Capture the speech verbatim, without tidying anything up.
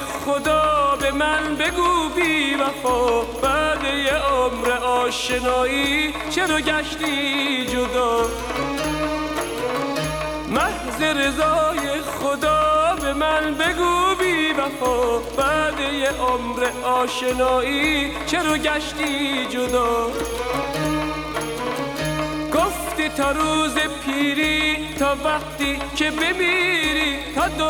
خدا به من بگو بی وفا، بعد یه عمر آشنایی چرا گشتی جدا؟ محض رضای خدا به من بگو بی وفا، بعد یه عمر آشنایی چرا گشتی جدا؟ گفتی تا روز پیری، تا وقتی که بمیری، تا